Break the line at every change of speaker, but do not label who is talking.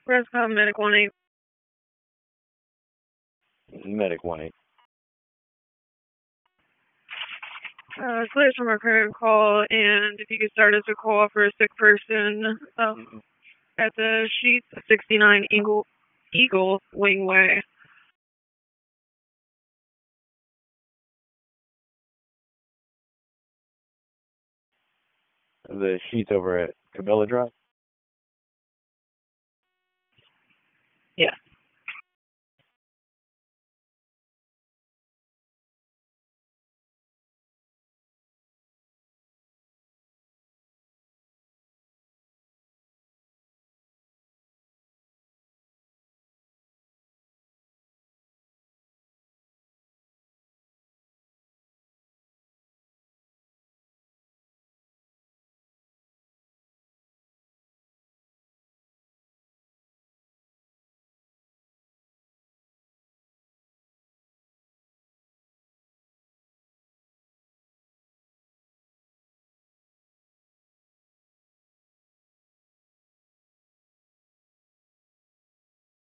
Prescott Medic 1-8.
Medic 1-8.
Clear from our current call, and if you could start us a call for a sick person at the Sheets 69 Eagle Wingway.
The Sheets over at Camilla Drive?